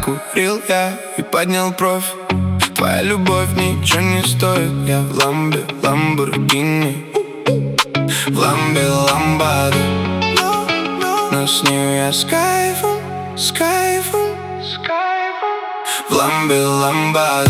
Закурил я и поднял бровь. Твоя любовь ничего не стоит. Я в ламбе, ламборгини, в ламбе ламбада, но с ней я с кайфом, с кайфом, с кайфом. В ламбе ламбада.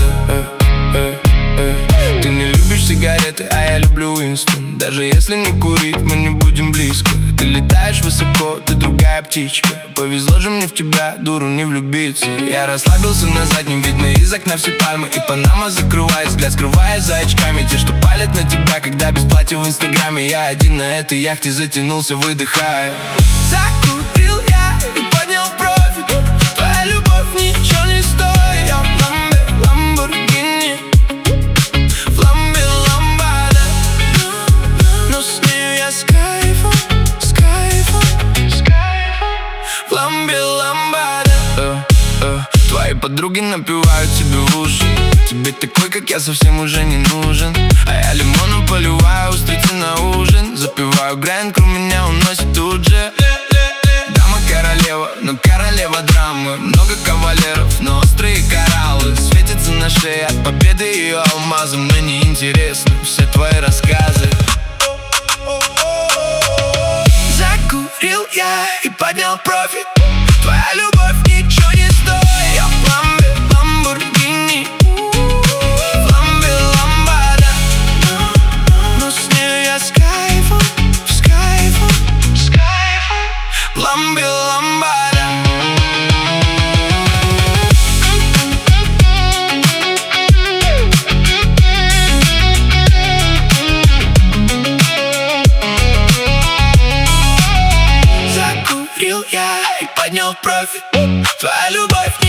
Ты не любишь сигареты, а я люблю Уинстон. Даже если не курить, мы не будем близко. Ты летаешь высоко, ты другая птичка. Повезло же мне в тебя, дуру не влюбиться. Я расслабился на заднем, видно из окна все пальмы. И Панама закрывает взгляд, скрывая за очками те, что палят на тебя, когда без платья в инстаграме. Я один на этой яхте затянулся, выдыхая. Закурил я и поднял профиль. Твоя любовь ничего не стоит. Я в ламбе, ламборгини, в ламбе ламбада, но с ней я с кайфом, с кайфом, с кайфом. В ламбе ламбада. Твои подруги напевают тебе в уши. Тебе такой, как я, совсем уже не нужен. А я лимоном поливаю устрицы на ужин. Запиваю грэнк, меня уносит тут же. Дама королева, но королева драмы. Много кавалеров, но острые кораллы. Светится на шее от победы ее алмазом. Мне не интересны все твои рассказы. Закурил я и поднял профиль. Твоя любовь ничего не стоит. Я в ламбе, ламборгини, в ламбе ламбада, но с ней я с кайфом, с кайфом, с кайфом. В ламбе ламбада. Закурил я и поднял профиль. Твоя любовь